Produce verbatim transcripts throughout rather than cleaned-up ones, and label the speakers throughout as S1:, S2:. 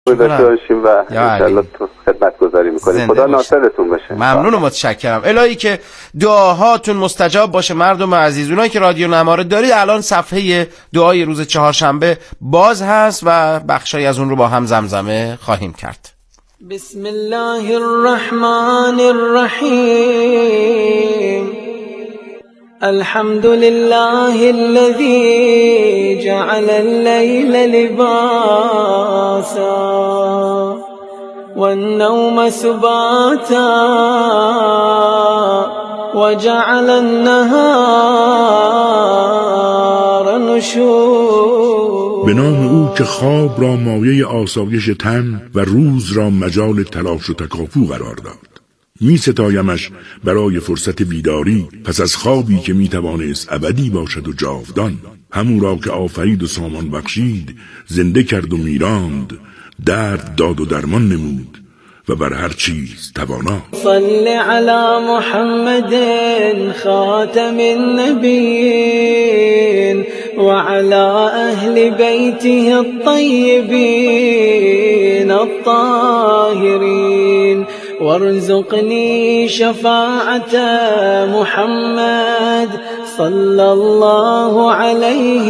S1: داشته باشیم و انشالله تو خدمت گذاری میکنیم. خدا ناصرتون باشه.
S2: ممنون و متشکرم. الهی که دعاهاتون مستجاب باشه. مردم عزیز، اونایی که رادیو نماره دارید، الان صفحه دعای روز چهارشنبه باز هست و بخشای از اون رو با هم زمزمه خواهیم کرد.
S3: بسم الله الرحمن الرحیم. الحمد لله الذي جعل الليل لباسا والنوم سباتا وجعل النهار نشورا.
S4: به نام او که خواب را مایه آسایش تن و روز را مجال تلاش و تکاپو قرار داد. می ستایمش برای فرصت بیداری پس از خوابی که می توانست ابدی باشد و جاودان. همون را که آفرید و سامان بخشید، زنده کرد و میراند، درد داد و درمان نمود و بر هر چیز توانا.
S3: صل علی محمد خاتم النبیین و علی اهل بیته الطیبین الطاهرین وارزقني شفاعة محمد صلى الله عليه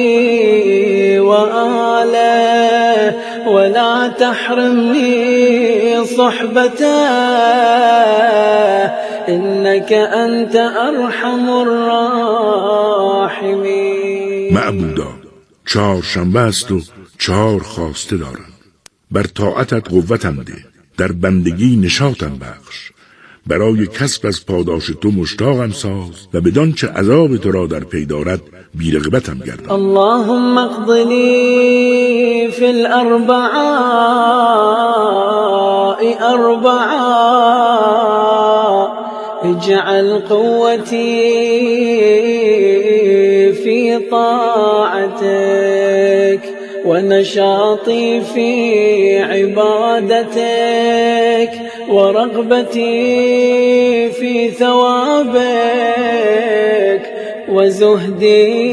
S3: وآله ولا تحرمني صحبته إنك أنت أرحم الراحمين.
S4: معبودا، چهار شنبه است و چهار خواسته دارم. بر طاعتت قوتم ده، در بندگی نشاطم بخش، برای کسب از پاداش تو مشتاقم ساز و بدان چه عذاب تو را در پی دارد بی‌رغبتم گردان.
S3: اللهم اقضني في الأربعاء أربعاء اجعل قوتي في طاعتك ونشاطي في عبادتك ورغبتي في ثوابك وزهدي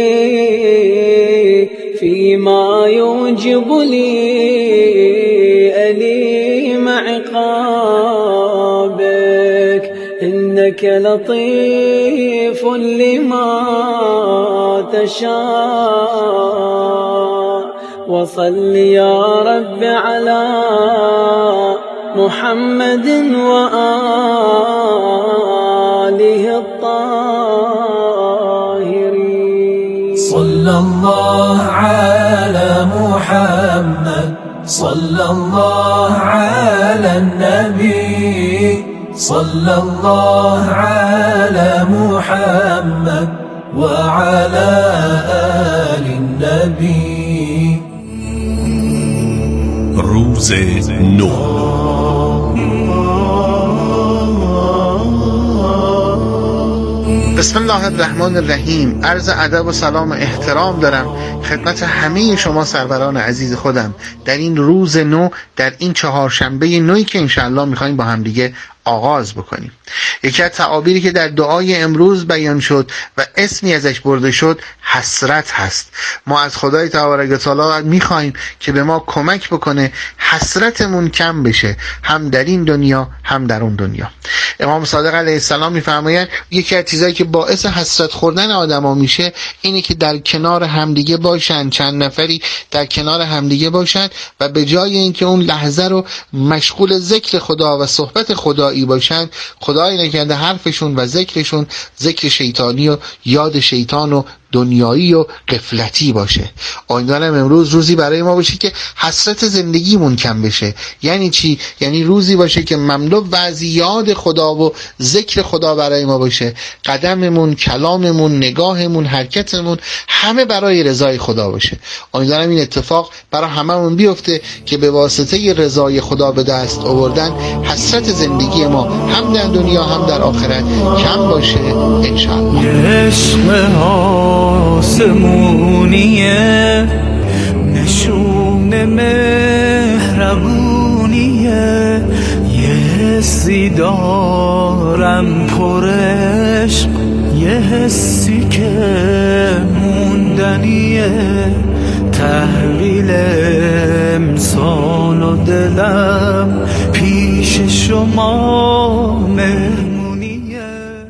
S3: فيما يوجب لي أليم عقابك إنك لطيف لما تشاء. وصل يا رب على محمد وآله الطاهرين.
S5: صلى الله على محمد صلى الله على النبي صلى الله على محمد وعلى آل النبي.
S6: روز نو.
S7: بسم الله الرحمن الرحیم. عرض ادب و سلام و احترام دارم خدمت همه شما سروران عزیز خودم در این روز نو، در این چهارشنبه نویی که انشاءالله میخوایم با هم دیگه آغاز بکنیم. یکی از تعابیری که در دعای امروز بیان شد و اسمی ازش برده شد حسرت هست. ما از خدای تبارک و تعالی میخوایم که به ما کمک بکنه حسرتمون کم بشه، هم در این دنیا هم در اون دنیا. امام صادق علیه السلام میفرمایند یکی از چیزایی که باعث حسرت خوردن آدما میشه اینه که در کنار همدیگه باشن، چند نفری در کنار همدیگه باشن و به جای اینکه اون لحظه رو مشغول ذکر خدا و صحبت خدایی باشن، خدای نکرده حرفشون و ذکرشون ذکر شیطانی و یاد شیطان و دنیایی و غفلتی باشه. امیدوارم امروز روزی برای ما باشه که حسرت زندگیمون کم بشه. یعنی چی؟ یعنی روزی باشه که مملو و یاد خدا و ذکر خدا برای ما باشه. قدممون، کلاممون، نگاهمون، حرکتمون همه برای رضای خدا باشه. امیدوارم این اتفاق برای هممون بیفته که به واسطه رضای خدا به دست آوردن حسرت زندگی ما هم در دنیا هم در آخرت کم باشه انشاءالله.
S8: آسمونیه نشون مهربونیه، یه حسی دارم پر عشق، یه حسی که موندنیه، تحویل دل امسال و دلم پیش شما مهمونیه.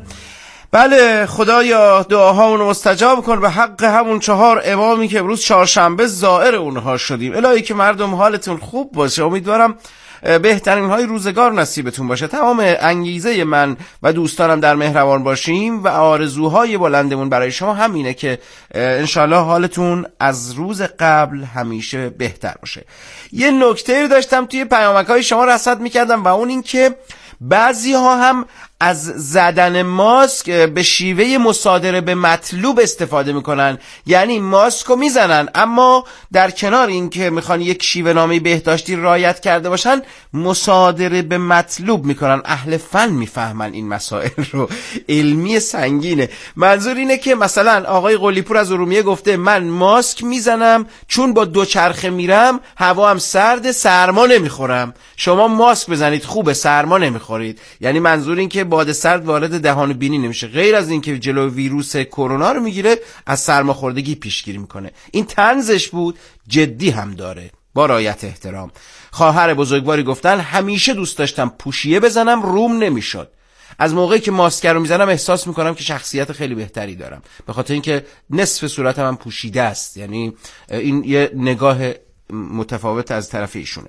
S2: بله خدایا دعاهامون مستجاب کن به حق همون چهار امامی که امروز چهارشنبه زائر اونها شدیم. الهی که مردم حالتون خوب باشه. امیدوارم بهترین های روزگار نصیبتون باشه. تمام انگیزه من و دوستانم در مهربان باشیم و آرزوهای بلندمون برای شما همینه که انشالله حالتون از روز قبل همیشه بهتر باشه. یه نکته رو داشتم توی پیامک‌های شما رصد میکردم و اون این که بعضی ها هم از زدن ماسک به شیوه مصادره به مطلوب استفاده میکنن، یعنی ماسک رو میزنن اما در کنار این که میخوان یک شیوه نامه بهداشتی رعایت کرده باشن مصادره به مطلوب میکنن. اهل فن میفهمن این مسائل رو، علمی سنگینه. منظور اینه که مثلا آقای قلی‌پور از ارومیه گفته من ماسک میزنم چون با دوچرخه میرم هوا هم سرد سرما نمیخورم. شما ماسک بزنید خوبه سرما نمیخورید، یعنی منظور این که باد سرد وارد دهان و بینی نمیشه. غیر از این که جلو ویروس کرونا رو میگیره از سرماخوردگی پیشگیری میکنه. این طنزش بود، جدی هم داره. با رعایت احترام. خواهر بزرگواری گفتن همیشه دوست داشتم پوشیه بزنم روم نمیشد. از موقعی که ماسک رو میزنم احساس میکنم که شخصیت خیلی بهتری دارم، به خاطر اینکه نصف صورتم هم پوشیده است. یعنی این یه نگاه متفاوت از طرف ایشونه.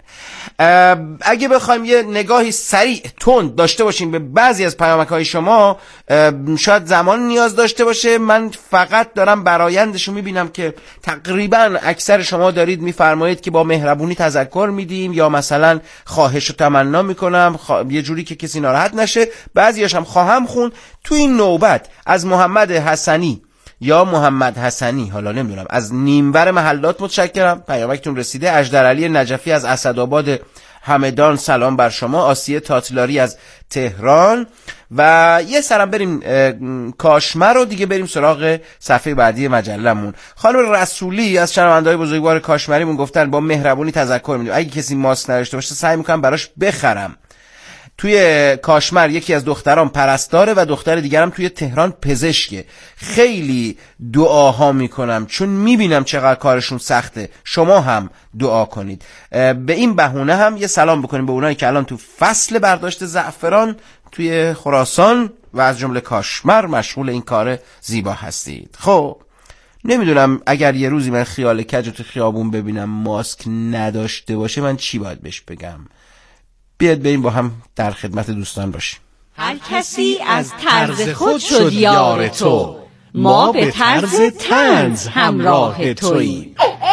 S2: اگه بخوایم یه نگاهی سریع تند داشته باشیم به بعضی از پیامک‌های شما، شاید زمان نیاز داشته باشه. من فقط دارم برآیندشو میبینم که تقریبا اکثر شما دارید میفرمایید که با مهربونی تذکر میدیم یا مثلا خواهش و تمنا میکنم خوا... یه جوری که کسی ناراحت نشه. بعضیاش هم خواهم خون. تو این نوبت از محمد حسنی یا محمد حسنی، حالا نمیدونم، از نیمور محلات متشکرم. پیامکتون رسیده. اژدرعلی نجفی از اسدآباد همدان سلام بر شما. آسیه تاتلاری از تهران. و یه سرم بریم کاشمر رو دیگه بریم سراغ صفحه بعدی مجلمون. خانم رسولی از شنونده‌های بزرگوار کاشمریمون گفتن با مهربونی تذکر میدیم اگه کسی ماسک نداشته باشه سعی میکنم براش بخرم. توی کاشمر یکی از دختران پرستاره و دختر دیگرم توی تهران پزشکه. خیلی دعاها میکنم چون میبینم چقدر کارشون سخته. شما هم دعا کنید. به این بهونه هم یه سلام بکنیم به اونایی که الان تو فصل برداشت زعفران توی خراسان و از جمله کاشمر مشغول این کار زیبا هستید. خب نمیدونم اگر یه روزی من خیال کج تو خیابون ببینم ماسک نداشته باشه من چی باید بهش بگم؟ بیاد بریم با هم در خدمت دوستان باشیم.
S9: هر کسی از طرز خود شد یار تو، ما به طرز طنز همراه توییم.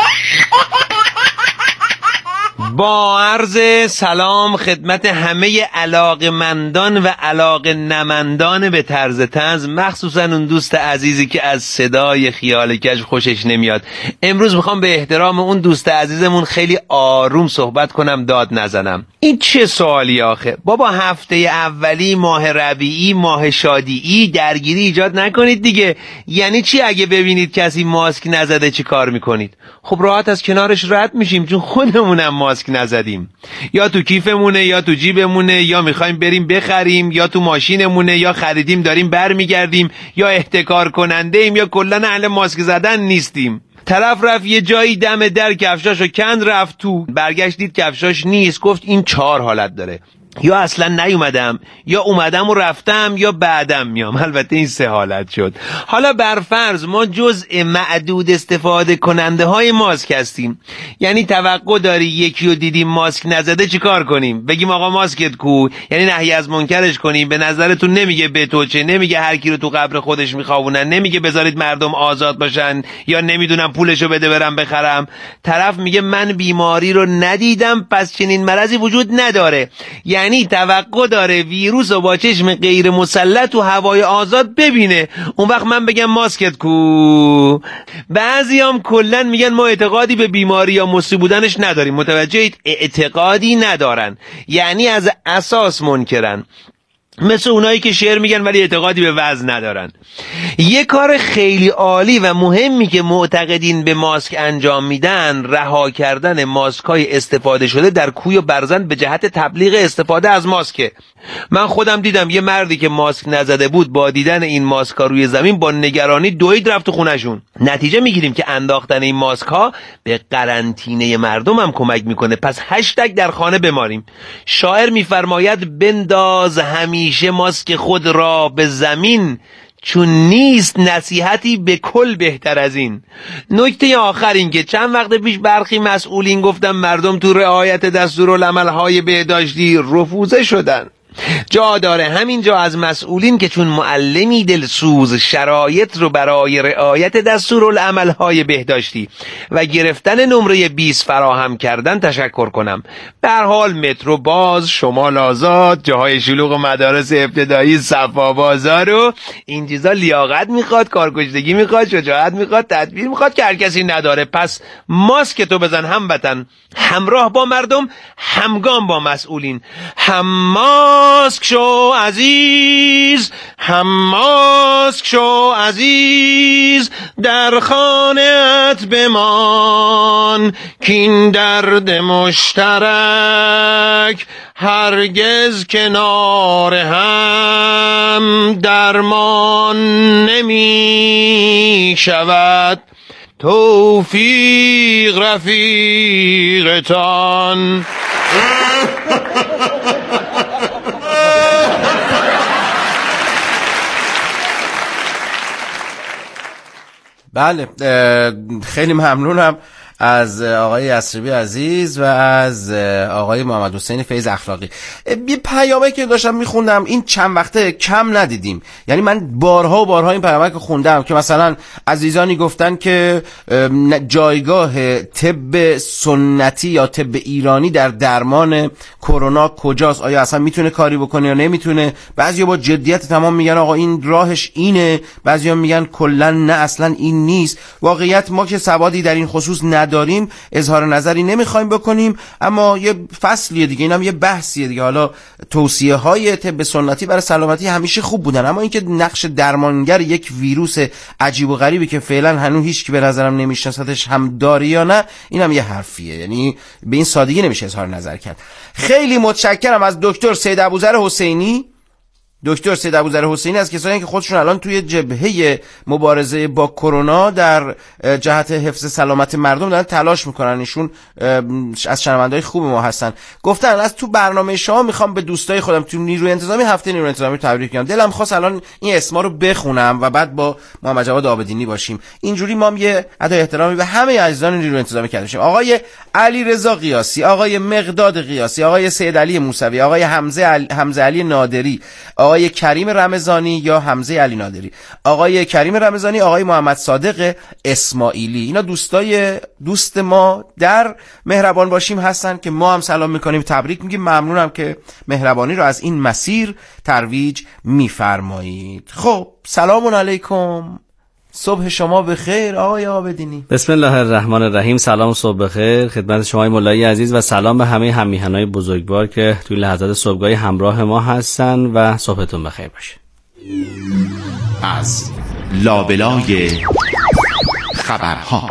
S10: با عرض سلام خدمت همه علاقمندان و علاقه نمندان به طرز طنز، مخصوصا اون دوست عزیزی که از صدای خیال کج خوشش نمیاد. امروز میخوام به احترام اون دوست عزیزمون خیلی آروم صحبت کنم، داد نزنم. این چه سوالی آخه؟ بابا هفته اولی ماه ربیعی ماه شادیی درگیری ایجاد نکنید دیگه. یعنی چی اگه ببینید کسی ماسک نزده چی کار میکنید؟ خب راحت از کنارش رد میشیم چون خودمونم ماسک نزدیم. یا تو کیفمونه یا تو جیبمونه یا میخوایم بریم بخریم یا تو ماشینمونه یا خریدیم داریم برمیگردیم یا احتکار کننده ایم یا کلن اهل ماسک زدن نیستیم. طرف رفت یه جایی دم در کفشاشو کند رفت تو، برگشت دید کفشاش نیست، گفت این چهار حالت داره: یا اصلا نیومدم یا اومدم و رفتم یا بعدم میام. البته این سه حالت شد. حالا برفرض ما جزء معدود استفاده کننده های ماسک هستیم، یعنی توقع داری یکی رو دیدیم ماسک نزده چی کار کنیم؟ بگیم آقا ماسکت کو؟ یعنی نهی از منکرش کنیم؟ به نظرتون نمیگه به تو چه؟ نمیگه هر کی رو تو قبر خودش میخوابونن؟ نمیگه بذارید مردم آزاد باشن؟ یا نمیدونم پولشو بده برم بخرم؟ طرف میگه من بیماری رو ندیدم پس چنین مرضی وجود نداره. یعنی یعنی توقع داره ویروس رو با چشم غیر مسلط و هوای آزاد ببینه، اون وقت من بگم ماسکت کو. بعضی هم کلن میگن ما اعتقادی به بیماری یا مصیب بودنش نداریم. متوجهید؟ اعتقادی ندارن، یعنی از اساس منکرن. مثل اونایی که شعر میگن ولی اعتقادی به وزن ندارن. یه کار خیلی عالی و مهمی که معتقدین به ماسک انجام میدن، رها کردن ماسک‌های استفاده شده در کوی و برزن به جهت تبلیغ استفاده از ماسکه. من خودم دیدم یه مردی که ماسک نزده بود با دیدن این ماسک‌ها روی زمین با نگرانی دوید رفت تو خونه‌شون. نتیجه میگیریم که انداختن این ماسک‌ها به قرنطینه مردم هم کمک میکنه. پس هشتگ در خانه بماریم. شاعر میفرماید بنداز همیشه ماسک خود را به زمین، چون نیست نصیحتی به کل بهتر از این. نکته آخر این که چند وقت پیش برخی مسئولین گفتم مردم تو رعایت دستورالعمل‌های بهداشتی رفوزه شدن. جا داره همینجا از مسئولین که چون معلمی دلسوز شرایط رو برای رعایت دستورالعمل‌های بهداشتی و گرفتن نمره بیست فراهم کردن تشکر کنم. به هر حال مترو باز، شمال آزاد، جاهای شلوغ و مدارس ابتدایی صفا بازار و این چیزا لیاقت میخواد، کارکشتگی میخواد، شجاعت میخواد، تدبیر میخواد که هر کسی نداره. پس ماسک تو بزن هموطن، همراه با مردم، همگام با مسئولین. هم ماسک شو عزیز، هم ماسک شو عزیز، در خانه‌ات بمان، کین درد مشترک هرگز کنار هم درمان نمی شود. توفیق رفیقتان.
S2: بله، خیلی ممنونم از آقای یسریبی عزیز و از آقای محمد حسین فیض اخلاقی. یه پیامه که داشتم میخوندم این چند وقته کم ندیدیم، یعنی من بارها و بارها این پیامه که خوندم که مثلا عزیزانی گفتن که جایگاه طب سنتی یا طب ایرانی در درمان کرونا کجاست، آیا اصلا میتونه کاری بکنه یا نمیتونه. بعضیا با جدیت تمام میگن آقا این راهش اینه، بعضیا میگن کلا نه اصلا این نیست. واقعیت ما که سوادی در این خصوص نداریم، اظهار نظری نمیخوایم بکنیم، اما یه فصلیه دیگه، اینم یه بحثیه دیگه. حالا توصیه های طب سنتی برای سلامتی همیشه خوب بودن، اما اینکه نقش درمانگر یک ویروس عجیب و غریبی که فعلا هنوز هیچ کی به نظرم نمیشناستش هم داره یا نه، اینم یه حرفیه، یعنی به این سادگی نمیشه اظهار نظر کرد. خیلی متشکرم از دکتر سید ابوذر حسینی. دکتر سید ابوذر حسینی از کسانی که خودشون الان توی جبهه مبارزه با کرونا در جهت حفظ سلامت مردم دارن تلاش میکنن. ایشون از شنونده‌های خوب ما هستن. گفتن از تو برنامه شما میخوام به دوستای خودم تو نیروی انتظامی هفته نیروی انتظامی تبریک بگم. دلم خواست الان این اسما رو بخونم و بعد با محمد جواد آبدینی باشیم. اینجوری ما هم یه ادای احترامی به همه عزیزان نیروی انتظامی کرده باشیم. آقای علیرضا قیاسی، آقای مقداد قیاسی، آقای سید علی موسوی، آقای حمزه علی... حمزه علی نادری، آقای کریم رمضانی یا حمزه علی نادری، آقای کریم رمضانی، آقای محمد صادق اسماعیلی. اینا دوستای دوست ما در مهربان باشیم هستن که ما هم سلام میکنیم، تبریک میگیم، ممنونم که مهربانی رو از این مسیر ترویج میفرمایید. خب سلام علیکم، صبح شما بخیر آقای آبدینی.
S11: بسم الله الرحمن الرحیم. سلام، صبح بخیر خدمت شما مولای عزیز و سلام به همه هممیهنای بزرگوار که توی لحظات صبحگاهی همراه ما هستن و صبحتون بخیر باشه.
S6: از لابلای خبرها.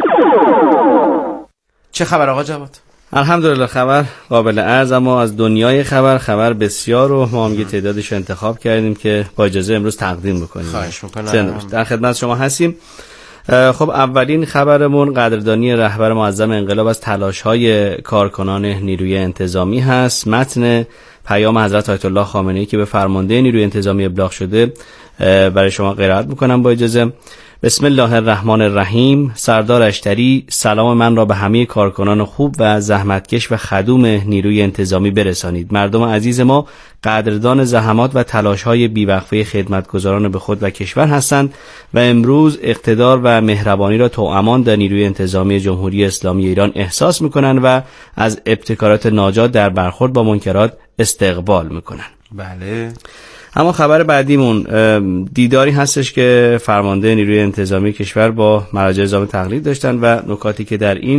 S2: چه خبر آقا جواد؟
S11: الحمدلله خبر قابل عرض، اما از دنیای خبر خبر بسیار و ما هم یه تعدادش رو انتخاب کردیم که با اجازه امروز تقدیم بکنیم.
S2: خواهش میکنم.
S11: در خدمت شما هستیم. خب اولین خبرمون قدردانی رهبر معظم انقلاب از تلاش‌های کارکنان نیروی انتظامی هست. متن پیام حضرت آیت الله خامنه‌ای که به فرمانده نیروی انتظامی ابلاغ شده برای شما قرائت میکنم با اجازه. بسم الله الرحمن الرحیم. سردار اشتری سلام من را به همه کارکنان خوب و زحمتکش و خدوم نیروی انتظامی برسانید. مردم عزیز ما قدردان زحمات و تلاش‌های بی‌وقفه خدمتگزاران به خود و کشور هستند و امروز اقتدار و مهربانی را توامان در نیروی انتظامی جمهوری اسلامی ایران احساس می‌کنند و از ابتکارات ناجات در برخورد با منکرات استقبال می‌کنند.
S2: بله.
S11: اما خبر بعدیمون دیداری هستش که فرمانده نیروی انتظامی کشور با مراجع نظام تقلید داشتن و نکاتی که در این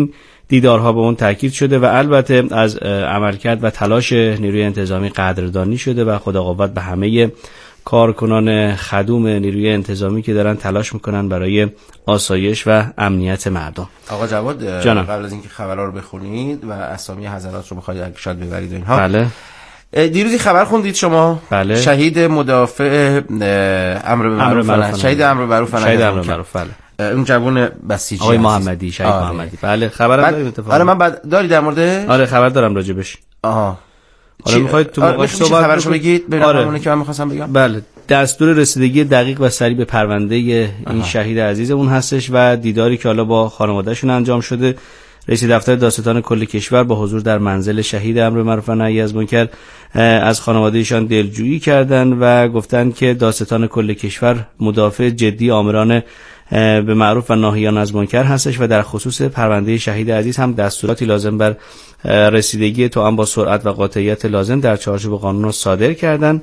S11: دیدارها به اون تاکید شده و البته از عملکرد و تلاش نیروی انتظامی قدردانی شده و خدا قوت به همه کارکنان خدوم نیروی انتظامی که دارن تلاش میکنن برای آسایش و امنیت مردم.
S2: آقا جواد
S11: جانم.
S2: قبل از اینکه خبرها رو بخونید و اسامی حضرات رو بخواید ارشاد ببرید اینها،
S11: بله
S2: دیروزی خبر خوندید شما؟
S11: بله.
S2: شهید مدافع امر به معروف، شهید امر به معروف،
S11: شهید امر به معروف، بله،
S2: اون جوون بسیجی
S11: آقای محمدی، شهید آره. محمدی، بله خبرم داریم اتفاقا.
S2: آره من بعد داری در مورد؟
S11: آره خبر دارم راجبش.
S2: آها
S11: حالا میخواید تو موقعش
S2: صحبت خبرشو بگید ببینم
S11: آره.
S2: اونی که من می‌خواستم بگم.
S11: بله، دستور رسیدگی دقیق و سریع به پرونده این آها. شهید عزیزمون هستش و دیداری که حالا با خانواده‌شون انجام شده. رئیس دفتر دادستان کل کشور با حضور در منزل شهید امر به معروف و نهی از منکر از خانواده‌شان دلجویی کردند و گفتند که دادستان کل کشور مدافع جدی آمران به معروف و ناهیان از منکر هستش و در خصوص پرونده شهید عزیز هم دستوراتی لازم بر رسیدگی توأم با سرعت و قاطعیت لازم در چارچوب قانون رو صادر کردن.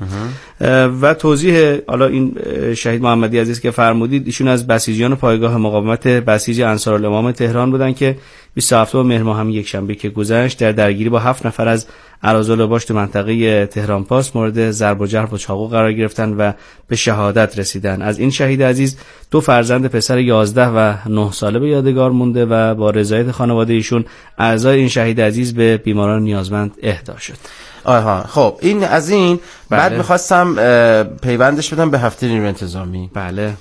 S11: و توضیح حالا این شهید محمدی عزیز که فرمودید، ایشون از بسیجیان پایگاه مقاومت بسیج انصارالامام تهران بودن که بیست و هفتم مهر ماه هم یک شنبه که گذشت در درگیری با هفت نفر از اراذل باش تو منطقه تهران پاس مورد ضرب و جرح با چاقو قرار گرفتن و به شهادت رسیدن. از این شهید عزیز دو فرزند پسر یازده و نه ساله به یادگار مونده و با رضایت خانواده ایشون اعضای این شهید عزیز به بیماران نیازمند اهدا شد.
S2: آها خب این از این
S11: بله.
S2: بعد می‌خواستم پیوندش بدم به هفته نیروی انتظامی.
S11: بله.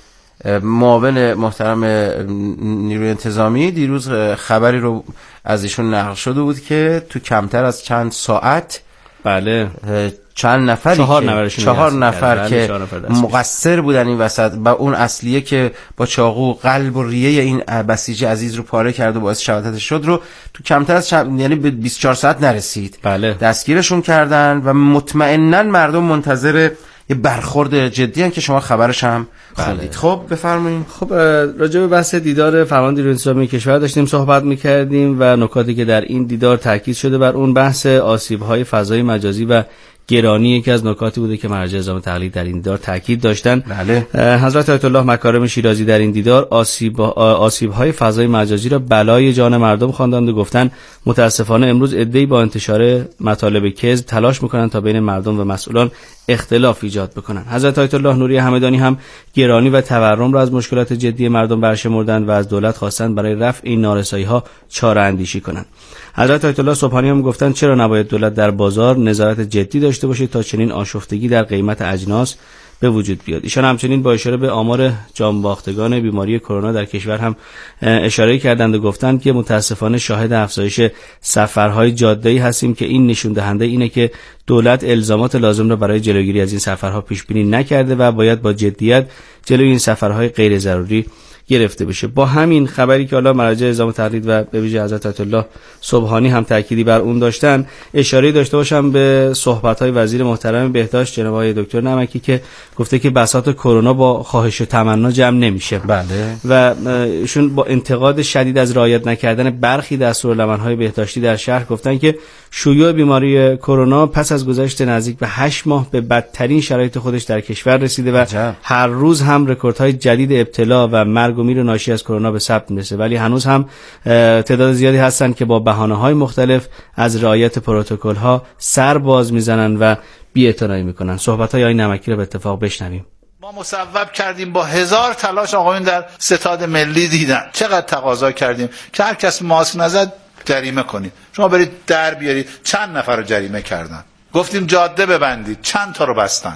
S2: معاون محترم نیروی انتظامی دیروز خبری رو از ایشون نقل شده بود که تو کمتر از چند ساعت
S11: بله
S2: چند نفری
S11: چهار,
S2: که چهار نفر
S11: بله
S2: که
S11: چهار نفر
S2: مقصر بودن این وسط و اون اصلیه که با چاقو قلب و ریه این بسیج عزیز رو پاره کرد و باعث شهادتش شد رو تو کمتر از چند... یعنی به بیست و چهار ساعت نرسید
S11: بله.
S2: دستگیرشون کردن و مطمئناً مردم منتظر یه برخورد جدی ان که شما خبرش هم خوندید. بله. خب بفرمایید.
S11: خب راجع به بحث دیدار فرمانده نیروی انتظامی کشور داشتیم صحبت می‌کردیم و نکاتی که در این دیدار تاکید شده بر اون بحث آسیب‌های فضای مجازی و گرانی یکی از نکاتی بوده که مراجع اعضام تقلید در این دیدار تاکید داشتن.
S2: بله.
S11: حضرت آیت الله مکارم شیرازی در این دیدار آسیب آسیب‌های فضای مجازی را بلای جان مردم خواندند و گفتند متاسفانه امروز عده‌ای با انتشار مطالب کذب تلاش می‌کنند تا بین مردم و مسئولان اختلاف ایجاد بکنند. حضرت آیت الله نوری همدانی هم گرانی و تورم را از مشکلات جدی مردم برشمردند و از دولت خواستند برای رفع این نارسایی‌ها چاره‌اندیشی کنند. حضرت آیت الله سبحانی هم گفتند چرا نباید دولت در بازار نظارت جدی داشته باشه تا چنین آشفتگی در قیمت اجناس به وجود بیاد. ایشان همچنین با اشاره به آمار جانباختگان بیماری کرونا در کشور هم اشاره کردند و گفتند که متاسفانه شاهد افزایش سفرهای جاده‌ای هستیم که این نشون دهنده اینه که دولت الزامات لازم را برای جلوگیری از این سفرها پیش بینی نکرده و باید با جدیت جلوی این سفرهای غیر ضروری گرفته بشه. با همین خبری که حالا مراجع اعضام تقلید و به ویژه حضرت آیت الله سبحانی هم تأکیدی بر اون داشتن، اشاره داشته باشم به صحبت‌های وزیر محترم بهداشت جناب آقای دکتر نمکی که گفته که بساط کرونا با خواهش و تمنا جمع نمیشه.
S2: بله.
S11: و ایشون با انتقاد شدید از رعایت نکردن برخی دستورالعمل‌های بهداشتی در شهر گفتن که شیوع بیماری کرونا پس از گذشت نزدیک به هشت ماه به بدترین شرایط خودش در کشور رسیده و
S2: عجب.
S11: هر روز هم رکوردهای جدید ابتلا و مرگ و میر ناشی از کرونا به ثبت میرسه، ولی هنوز هم تعداد زیادی هستن که با بهانه‌های مختلف از رعایت پروتکل‌ها سر باز میزنن و بی‌اعتنایی میکنن. صحبت‌های آقای نمکی رو به اتفاق بشنویم.
S12: ما مصوب کردیم با هزار تلاش آقایون در ستاد ملی دیدن چقدر تقاضا کردیم که هر کس ماسک نزد جریمه کنید. شما برید در بیارید، چند نفر رو جریمه کردن. گفتیم جاده ببندید، چند تا رو بستند.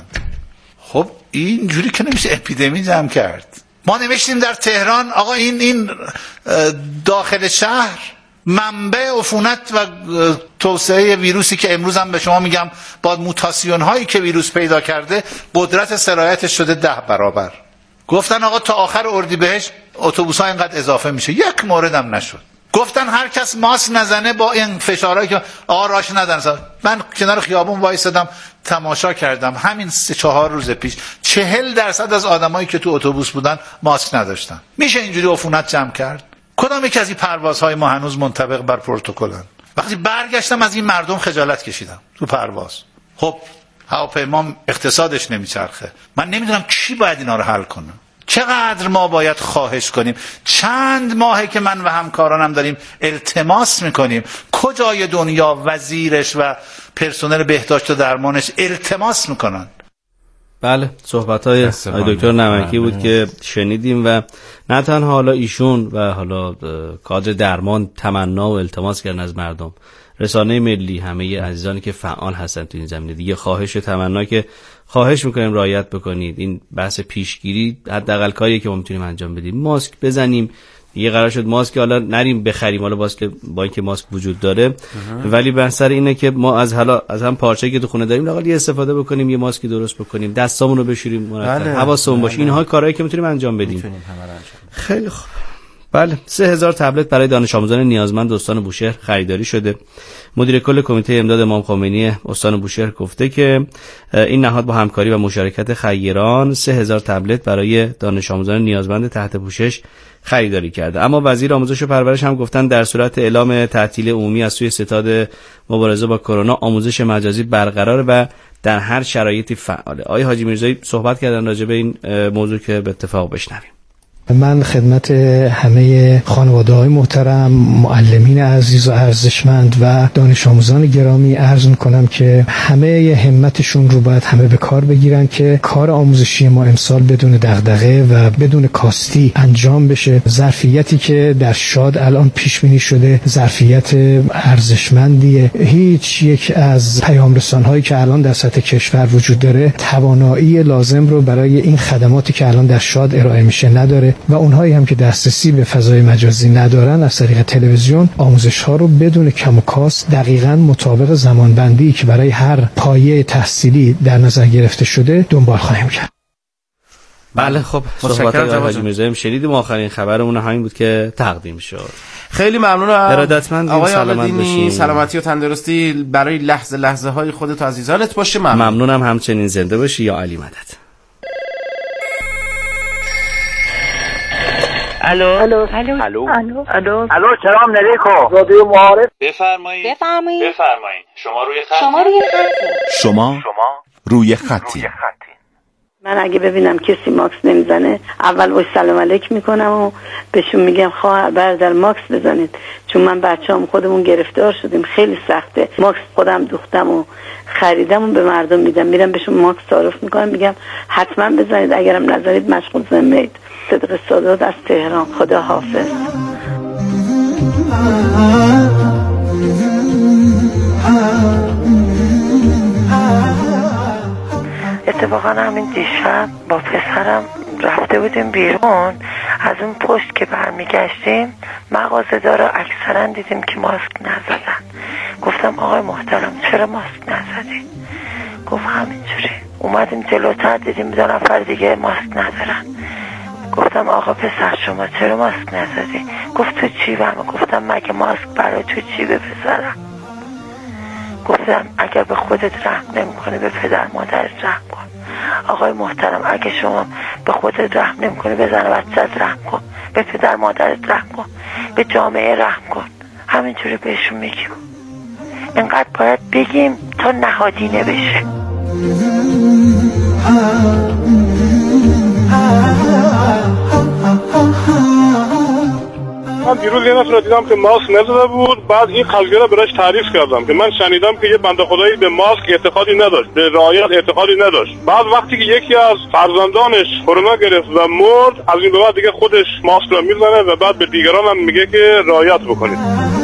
S12: خب اینجوری که نمیشه اپیدمی جمع کرد. ما نوشتیم در تهران آقا این این داخل شهر منبع عفونت و توسعه ویروسی که امروز هم به شما میگم با موتاسیون هایی که ویروس پیدا کرده قدرت سرایتش شده ده برابر. گفتن آقا تا آخر اردیبهشت اتوبوس ها اینقدر اضافه میشه، یک مورد هم نشد. گفتن هر کس ماسک نزنه با این فشارهایی که آقا راش ندن. من کنار خیابون وایسادم تماشا کردم، همین سه چهار روز پیش چهل درصد از آدمایی که تو اتوبوس بودن ماسک نداشتن. میشه اینجوری عفونت جمع کرد؟ کدام یک از این پروازهای ما هنوز منطبق بر پروتکلن؟ وقتی برگشتم از این مردم خجالت کشیدم تو پرواز. خب هواپیما اقتصادش نمیچرخه، من نمیدونم کی باید اینا رو حل کنه. چقدر ما باید خواهش کنیم. چند ماهه که من و همکارانم داریم التماس میکنیم کجای دنیا وزیرش و پرسنل بهداشت و درمانش التماس میکنن.
S11: بله، صحبت‌های دکتر نمکی بود که شنیدیم و نه تنها حالا ایشون و حالا کادر درمان تمنا و التماس کردن از مردم، رسانه ملی، همه عزیزانی که فعال هستن تو این زمینه دیگه خواهش و تمنا که خواهش میکنیم رعایت بکنید. این بحث پیشگیری حداقل کاریه که ما میتونیم انجام بدیم. ماسک بزنیم. یه قرار شد ماسک حالا نریم بخریم، حالا باز که با اینکه ماسک وجود داره اه. ولی بحث اینه که ما از حالا از هم پارچه‌ای که تو خونه داریم لااقل یه استفاده بکنیم، یه ماسکی درست بکنیم، دستامون رو بشوریم مرتب، حواسمون باشه. اینها کارهایی که میتونیم انجام بدیم. میتونیم همه رو انجام بدیم. خیلی خوب. بله، سه هزار تبلت برای دانش آموزان نیازمند استان بوشهر خریداری شده. مدیر کل کمیته امداد امام خمینی استان بوشهر گفته که این نهاد با همکاری و مشارکت خیران سه هزار تبلت برای دانش آموزان نیازمند تحت پوشش خریداری کرده. اما وزیر آموزش و پرورش هم گفتن در صورت اعلام تعطیل عمومی از سوی ستاد مبارزه با کرونا آموزش مجازی برقرار و در هر شرایطی فعاله. آقای حاجی میرزایی صحبت کردن راجع به این موضوع که به اتفاق بشنویم.
S13: من خدمت همه خانواده‌های محترم، معلمین عزیز و ارزشمند و دانش آموزان گرامی عرض می‌کنم که همه همتشون رو باید همه به کار بگیرن که کار آموزشی ما امسال بدون دغدغه و بدون کاستی انجام بشه. ظرفیتی که در شاد الان پیش بینی شده ظرفیت ارزشمندیه. هیچ یک از پیام رسان‌هایی که الان در سطح کشور وجود داره توانایی لازم رو برای این خدماتی که الان در شاد ارائه میشه نداره و اونهایی هم که دسترسی به فضای مجازی ندارن از طریق تلویزیون آموزش ها رو بدون کم و کاست دقیقاً مطابق زمانبندی که برای هر پایه تحصیلی در نظر گرفته شده دنبال خواهیم کرد.
S11: بله، خب صحبت آقای حاجی میرزایی شنیدیم. آخرین خبرمون همین بود که تقدیم شد.
S2: خیلی ممنونم.
S11: ارادتمند
S2: آقای
S11: سلامت باشین.
S2: سلامتی و تندرستی برای لحظه لحظه های خودت و عزیزانت باشه. ممنون.
S11: ممنونم همچنین. زنده باشی یا علی مدد.
S14: الو الو
S15: الو
S14: الو
S15: الو
S14: الو الو سلام علیکم. رادیو معارف.
S15: بفرمایید
S14: بفرمایید
S15: بفرمایید شما روی خط
S14: شما روی خط
S6: شما روی خطی.
S14: من اگه ببینم کسی ماکس نمیزنه اول باش سلام علیک میکنم و بهشون میگم خواهر برادر ماکس بزنید، چون من بچه‌ام خودمون گرفتار شدیم، خیلی سخته. ماکس خودم دوختم و خریدم و به مردم میدم، میرم بهشون ماکس تعارف میکنم، میگم حتما بزنید، اگرم نزنید مشغول ذمه‌اید. صدق سادات از تهران. خدا حافظ. اتفاقا همین دیشب با پسرم رفته بودیم بیرون، از اون پشت که برمیگشتیم مغازه داره اکثرا دیدیم که ماسک نزدن. گفتم آقای محترم چرا ماسک نزدی؟ گفت همینجوری. اومدیم جلوتر دیدیم دو نفر دیگه ماسک ندارن. گفتم آقا پسر شما چرا ماسک نزدی؟ گفت تو چی برمه؟ گفتم مگه ماسک برای تو چی به پسرم؟ گفتم اگر به خودت رحم نمی کنی به پدر مادرت رحم کن. آقای محترم اگه شما به خودت رحم نمی کنی به زن بچه‌ت رحم کن، به پدر مادرت رحم کن، به جامعه رحم کن. همینجوری بهشون میگیم. اینقدر باید بگیم تا نهادینه بشه.
S16: من دیروز یه نفر دیدم که ماسک نزده بود، بعد این قضیه رو براش تعریف کردم که من شنیدم که یه بنده خدایی به ماسک اعتقادی نداشت، به رعایت اعتقادی نداشت. بعد وقتی که یکی از فرزندانش کرونا گرفت و مرد، از این به بعد دیگه خودش ماسک رو میزنه و بعد به دیگران هم میگه که رعایت بکنید.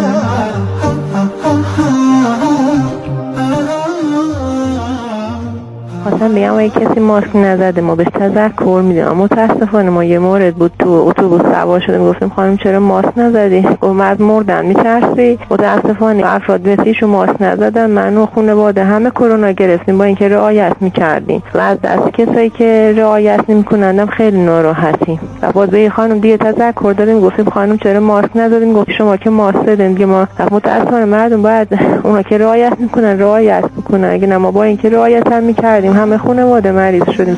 S17: مثلا میگم اگه کسی ماسک نزده ما بهش تذکر میدیم. متاسفانه ما یه مورد بود تو اتوبوس سوار شدیم، گفتیم خانم چرا ماسک نزدی؟ گفت مرد مردن میترسی؟ متاسفانه افراد مثلیشون ماسک نزدن، من و خانواده همه کرونا گرفتیم با اینکه رعایت میکردیم و از دست کسایی که رعایت نمیکنن خیلی ناراحتیم. و باز به خانم دیگه تذکر دادیم، گفتیم خانم چرا ماسک نزدین؟ گفت شما که ماسک زدین. دیگه ما متاسفانه مردم باید اونا که رعایت میکنن رعایت بکنن، اگه نه ما با اینکه رعایت هم میکردیم همه خانواده مریض شدیم.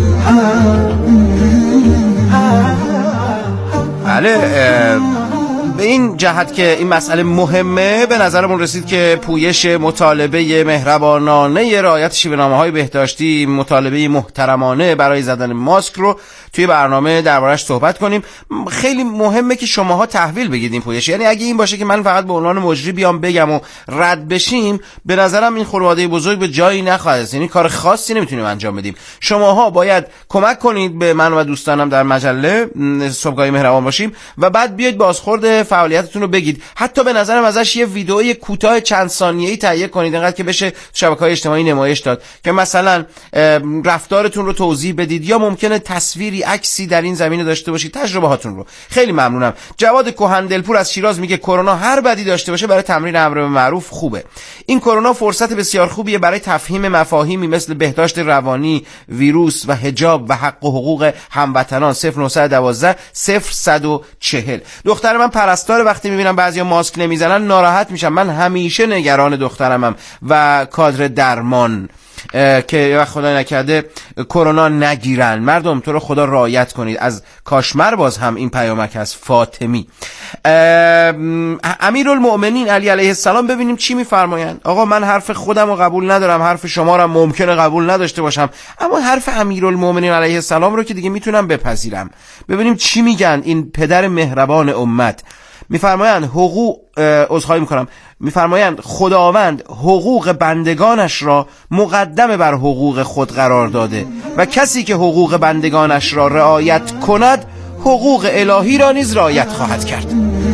S2: بله به این جهت که این مسئله مهمه به نظرمون رسید که پویش مطالبه مهربانانه رعایت شیوه‌نامه‌های بهداشتی، مطالبه محترمانه برای زدن ماسک رو توی برنامه دربارش صحبت کنیم. خیلی مهمه که شماها تحویل بگیرید این پویش، یعنی اگه این باشه که من فقط به عنوان مجری بیام بگم و رد بشیم، به نظرم این خانواده بزرگ به جایی نخواهد رسید، یعنی کار خاصی نمیتونیم انجام بدیم. شماها باید کمک کنید به من و دوستانم در مجله صبحگاهی مهربان باشیم و بعد بیاید بازخورد فعالیتتون رو بگید. حتی به نظرم ازش یه ویدئوی کوتاه چند ثانیه‌ای تهیه کنید، انقدر که بشه شبکه‌های اجتماعی نمایش داد که مثلا رفتارتون رو توضیح بدید یا ممکنه تصویری، عکسی در این زمینه داشته باشید، تجربه هاتون رو. خیلی ممنونم. جواد کهندلپور از شیراز میگه کرونا هر بدی داشته باشه برای تمرین امر به معروف خوبه. این کرونا فرصت بسیار خوبیه برای تفهیم مفاهیمی مثل بهداشت روانی، ویروس و حجاب و حق و حقوق هموطنان. صفر نهصد و دوازده صفر صد و چهل. دختر من پرستار، وقتی میبینم بعضیا ماسک نمیزنن ناراحت میشم. من همیشه نگران دخترمم و کادر درمان که خدا نکرده کرونا نگیرن. مردم تو رو خدا رعایت کنید. از کاشمر باز هم این پیامک از فاطمی. امیرالمؤمنین علی علیه السلام ببینیم چی میفرمایند. آقا من حرف خودم رو قبول ندارم، حرف شما رو ممکنه قبول نداشته باشم، اما حرف امیرالمؤمنین علیه السلام رو که دیگه میتونم بپذیرم. ببینیم چی میگن این پدر مهربان امت. میفرمایند حقوق عذرخواهی میکنم میفرمایند خداوند حقوق بندگانش را مقدم بر حقوق خود قرار داده و کسی که حقوق بندگانش را رعایت کند حقوق الهی را نیز رعایت خواهد کرد.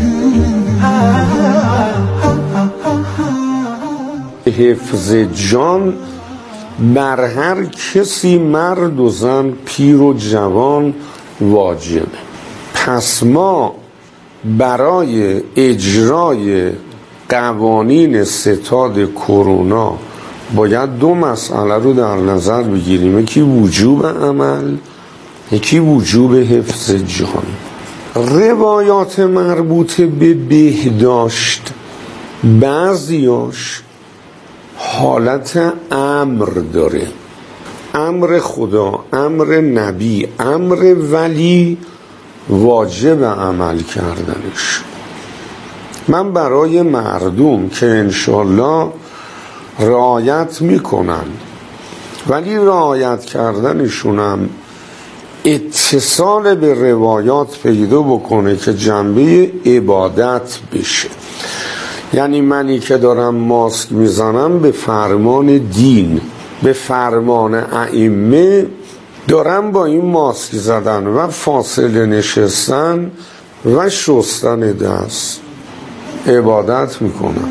S15: حفظ جان بر هر کسی، مرد و زن، پیر و جوان، واجبه. پس ما برای اجرای قوانین ستاد کرونا باید دو مسئله رو در نظر بگیریم، یکی وجوب عمل، یکی وجوب حفظ جان. روایات مربوط به بهداشت بعضیاش حالت امر داره، امر خدا، امر نبی، امر ولی، واجب عمل کردنش. من برای مردم که انشالله رعایت میکنن ولی رعایت کردنشونم اتصال به روایات پیدا بکنه که جنبه عبادت بشه، یعنی منی که دارم ماسک میزنم به فرمان دین، به فرمان ائمه دارم با این ماسک زدن و فاصله نشستن و شستن دست عبادت میکنم.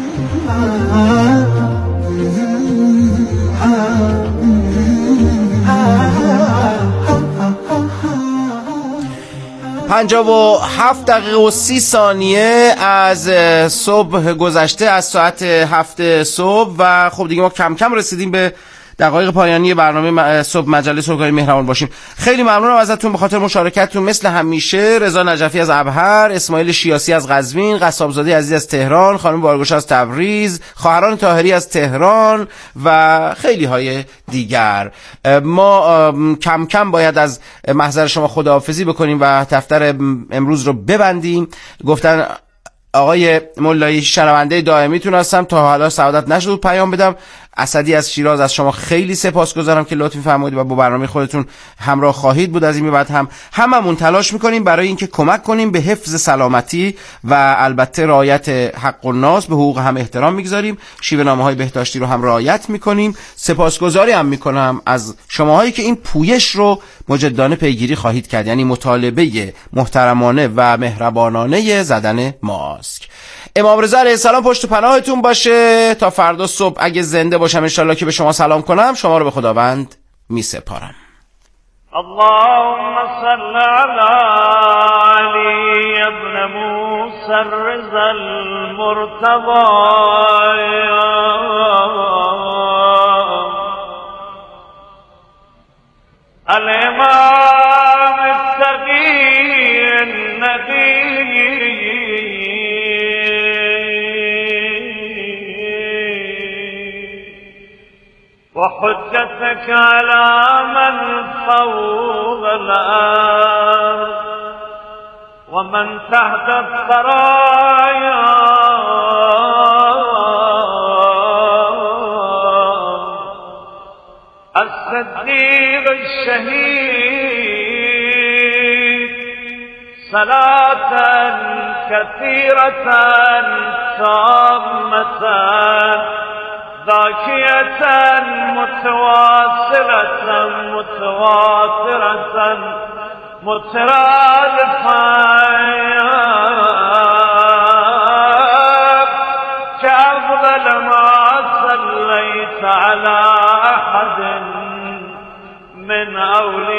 S2: پنجاه و هفت دقیقه و سی ثانیه از صبح گذشته، از ساعت هفت صبح و خب دیگه ما کم کم رسیدیم به دقایق پایانی برنامه صبح مجله صبحگاهی مهربان باشیم. خیلی ممنونم ازتون به خاطر مشارکتتون مثل همیشه. رضا نجفی از ابهر، اسماعیل شیاسی از قزوین، قصابزاده عزیز از تهران، خانم بارگوش از تبریز، خواهران طاهری از تهران و خیلی های دیگر. ما کم کم باید از محضر شما خداحافظی بکنیم و دفتر امروز رو ببندیم. گفتن آقای مولایی شنونده دائمیتون هستم، تا حالا سعادت نشد پیام بدم. اسدی از شیراز، از شما خیلی سپاسگزارم که لطف فرمودید و با برنامه خودتون همراه خواهید بود. از این به بعد هم هممون تلاش میکنیم برای اینکه کمک کنیم به حفظ سلامتی و البته رعایت حق الناس، به حقوق هم احترام میگذاریم، شیوه‌نامه‌های بهداشتی رو هم رعایت میکنیم. سپاسگزاری هم میکنم از شماهایی که این پویش رو مجدانه پیگیری خواهید کرد، یعنی مطالبه محترمانه و مهربانانه زدن ماسک. امام رضا علیه السلام پشت و پناهتون باشه. تا فردا صبح اگه زنده باشم انشالله که به شما سلام کنم. شما رو به خداوند می سپارم.
S18: اللهم صل علی علی ابن موسی الرضا المرتضی الامام التقی النبی وحجتك على من فوق الأرض ومن تحت الثرايا الصديق الشهيد صلاة كثيرة تامة ذاكية متواصلة متواترة مترادفة كأفضل ما صليت على أحد من أولياء